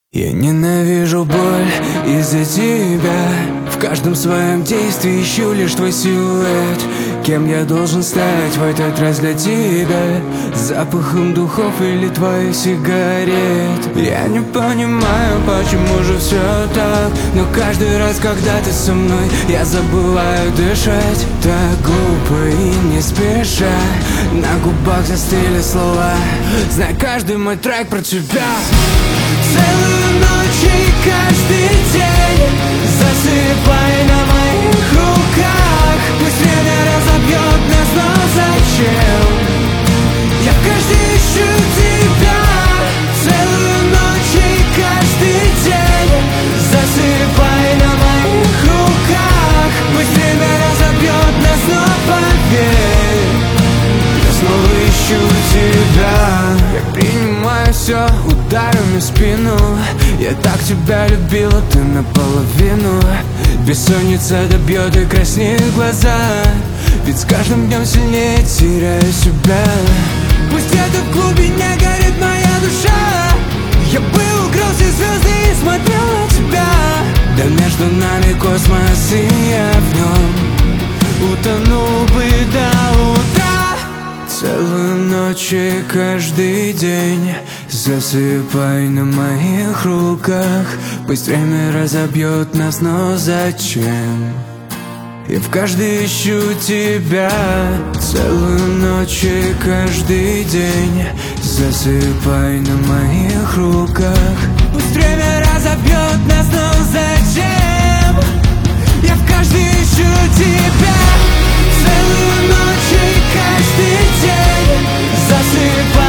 Я ненавижу боль из-за тебя. В каждом своем действии ищу лишь твой силуэт. Кем я должен стать в этот раз для тебя? Запахом духов или твоих сигарет? Я не понимаю, почему же все так. Но каждый раз, когда ты со мной, я забываю дышать. Так глупо и не спеша. На губах застыли слова. Знай каждый мой трек про тебя. Целую ночь и каждый день засыпай на моих руках. Пусть время разобьет нас, но зачем? Я в каждый ищу тебя. Целую ночь и каждый день засыпай на моих руках. Пусть время разобьет нас, но поверь, я снова ищу тебя. Я принимаю все ударами в спину. Я так тебя любила, ты наполовину. Бессонница добьет и краснеют глаза. Ведь с каждым днем сильнее теряю себя. Пусть где-то в глубине горит моя душа. Я бы украл все звезды и смотрел на тебя. Да между нами космос, и я в нем утонул бы до утра. Целую ночь и каждый день засыпай на моих руках. Пусть время разобьет нас, но зачем? Я в каждый ищу тебя. Целую ночь и каждый день засыпай на моих руках. Пусть время разобьет нас, но зачем? Я в каждый ищу тебя. Целую ночь и каждый день засыпай